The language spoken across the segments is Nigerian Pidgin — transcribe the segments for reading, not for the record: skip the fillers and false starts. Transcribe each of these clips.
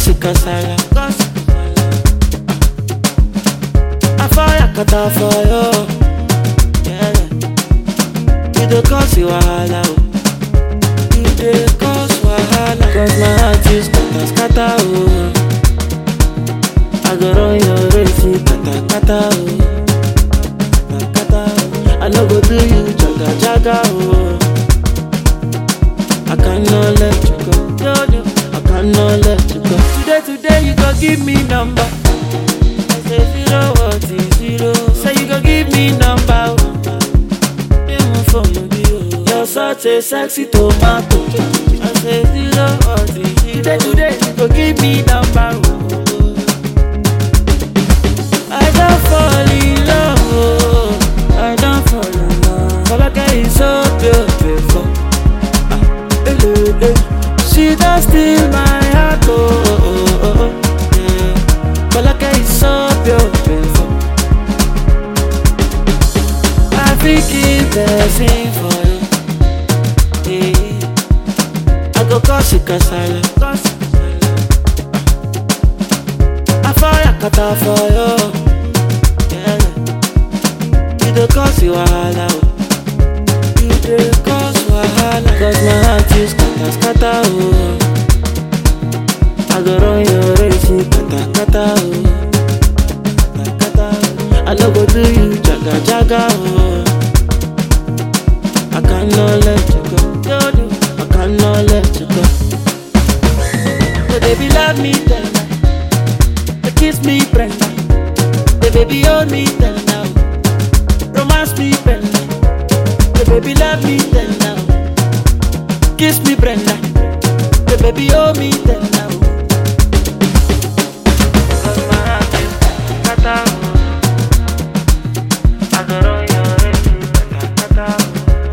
cause kasala. I fire kata for you. Yeah. You dey cause you wahala. You dey cause wahala. Cause my heart is kata oh. I go run your race, kata oh. I no go do you jaga oh. I cannot let you go, no. I cannot let you go. Today you go give me number. I say 0 what is 0. Say you go give me number. You're such a sexy tomato. I say 0 what is 0. Today you go give me number. I don't fall in love. I don't fall in love. All I get is so beautiful. She don't steal my heart, yeah. But like it's so beautiful. I think it's blessing for you, yeah. I go cause you kasala. I fire kata for you, yeah. You dey cause you wahala. You dey cause wahala. Cause my heart is kata oh. I go run your race, kata oh. I no go do you jaga oh. I cannot let you go, no. I cannot let you go. So baby love me tender, kiss me Brenda. The baby hold me tender, romance me Brenda. The baby love me tender, kiss me Brenda. The baby hold me tender. Cause my heart is kata oh. I go run your race, kata oh.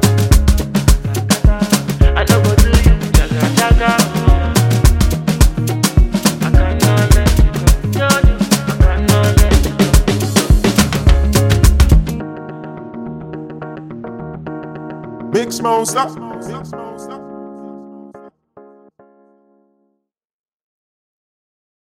I no go do you jaga oh. I cannot let you go, no. I cannot let you go. Big Smoke, stop.